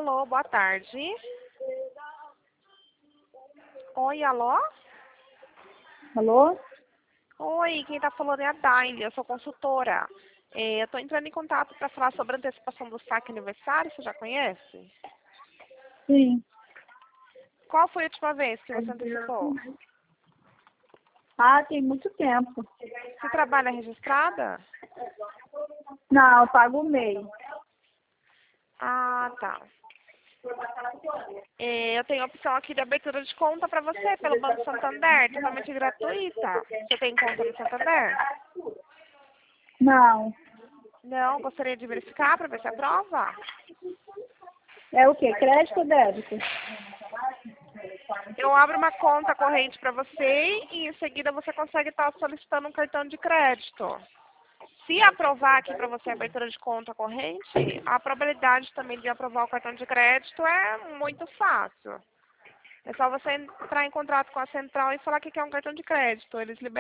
Alô, boa tarde. Oi, alô? Alô? Oi, quem tá falando é a Daile, eu sou consultora. Eu tô entrando em contato para falar sobre a antecipação do saque aniversário, você já conhece? Sim. Qual foi a última vez que você antecipou? Ah, tem muito tempo. Você trabalha registrada? Não, eu pago o MEI. Ah, tá. Eu tenho a opção aqui de abertura de conta para você pelo Banco Santander, totalmente gratuita. Você tem conta no Santander? Não. Não, gostaria de verificar para ver se aprova? É o quê? Crédito ou débito? Eu abro uma conta corrente para você e em seguida você consegue estar solicitando um cartão de crédito. Se aprovar aqui para você a abertura de conta corrente, a probabilidade também de aprovar o cartão de crédito é muito fácil. É só você entrar em contato com a central e falar que quer um cartão de crédito. Eles liberam